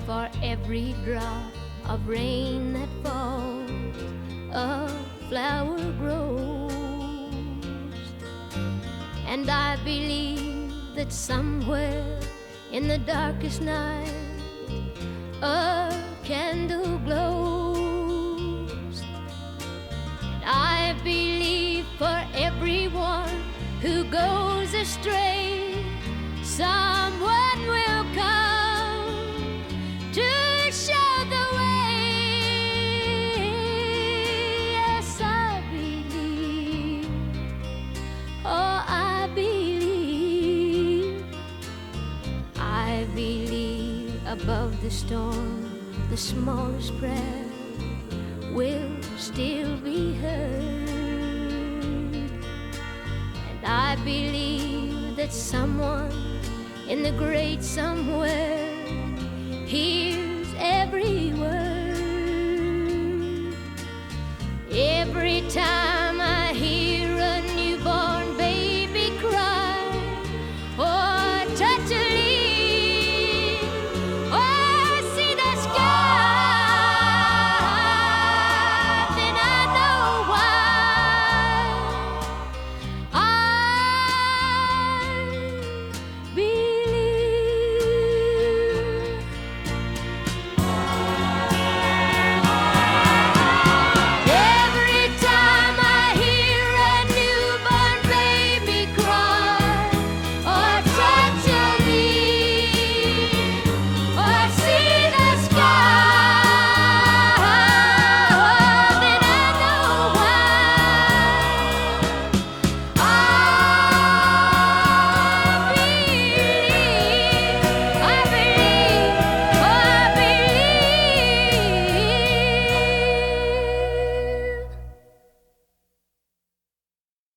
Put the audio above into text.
for every drop of rain that falls, a flower grows. And I believe that somewhere in the darkest night a candle glows. And I believe for everyone who goes astray, someone will come to show the way. Yes, I believe. Oh, I believe. I believe above the storm, the smallest prayer will still be heard. And I believe that someone in the great somewhere hears every word.